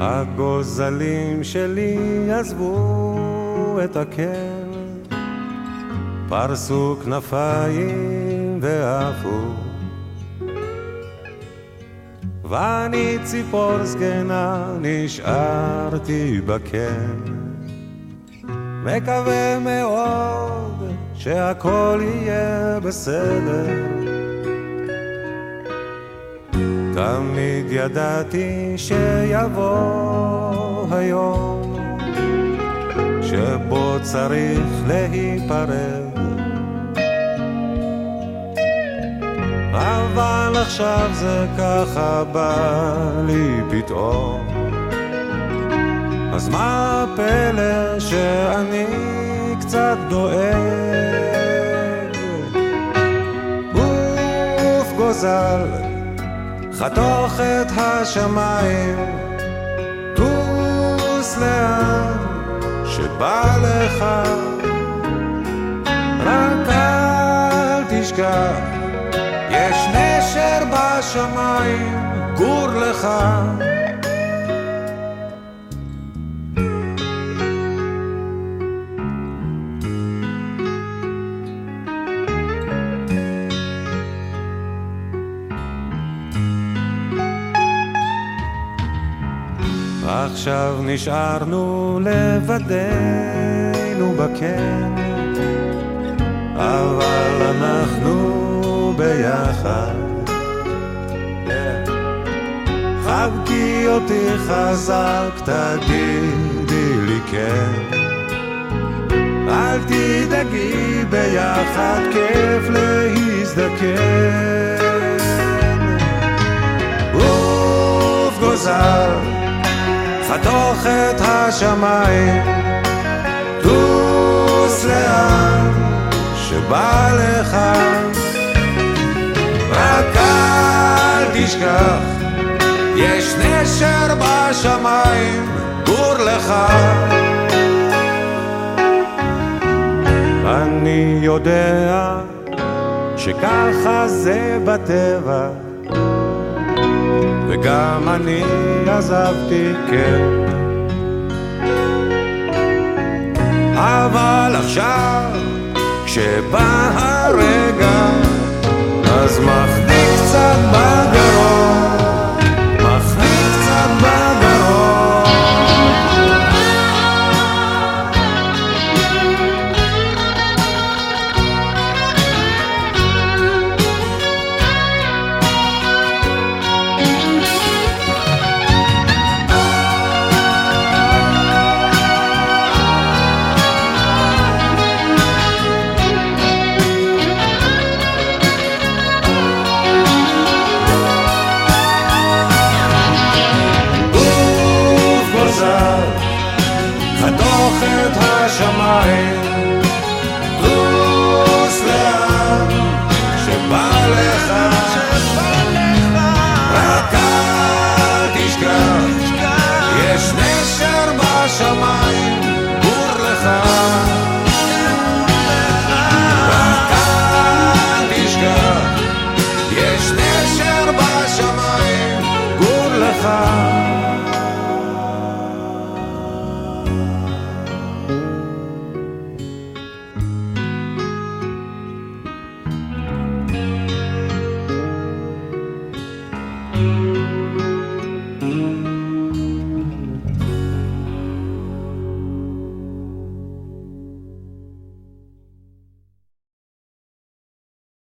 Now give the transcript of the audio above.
הגוזלים שלי עזבו את הקן, פרסו כנפיים ועפו, ואני ציפור זקנה נשארתי בקן, מקווה מאוד שהכל יהיה בסדר. תמיד ידעתי שיבוא היום שבו צריך להיפרד, אבל עכשיו זה ככה בא לי פתאום, אז מה הפלא שאני קצת דואג? אוף גוזל, חתוך את השמיים, טוס לאן שבא לך, רק אל תשכח, יש נשר בשמיים, גור לך. עכשיו נשארנו לבדנו בקן, אבל אנחנו ביחד. חבקי אותי חזק, תגידי לי כן, אל תדאגי, ביחד כיף להזדקן. אוף גוזל, חתוך את השמיים, טוס לאן שבא לך, רק אל תשכח, יש נשר בשמיים, גור לך. אני יודע שככה זה בטבע, וגם אני עזבתי, כן, אבל עכשיו כשבא הרגע אז מחניק קצת בגרון, מחניק קצת בגרון. חתוך את השמיים, טוס לאן שבא לך, רק אל תשכח, יש נשר בשמיים, גור לך. רק אל תשכח, יש נשר בשמיים, גור לך.